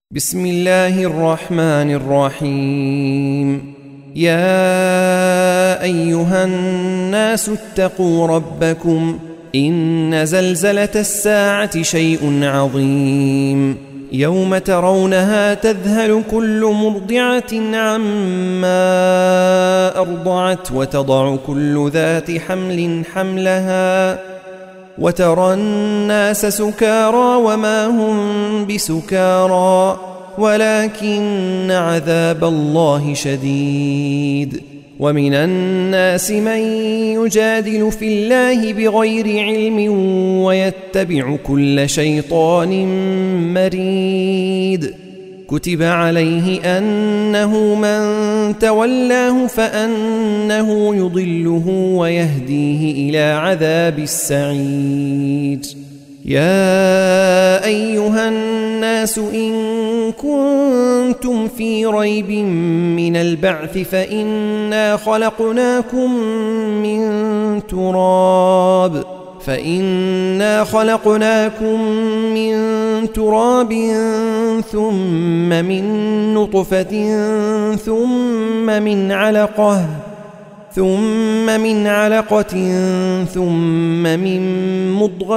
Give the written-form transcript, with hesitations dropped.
بسم الله الرحمن الرحيم. يا أيها الناس اتقوا ربكم إن زلزلة الساعة شيء عظيم يوم ترونها تذهل كل مرضعة عما أرضعت وتضع كل ذات حمل حملها وترى الناس سكارى وما هم بسكارى ولكن عذاب الله شديد. ومن الناس من يجادل في الله بغير علم ويتبع كل شيطان مريد. كتب عليه أنه من تولاه فأنه يضله ويهديه إلى عذاب السعير. يا أيها الناس إن كنتم في ريب من البعث فإنا خلقناكم من تراب ثم من نطفة ثم من علقة ثم من مضغة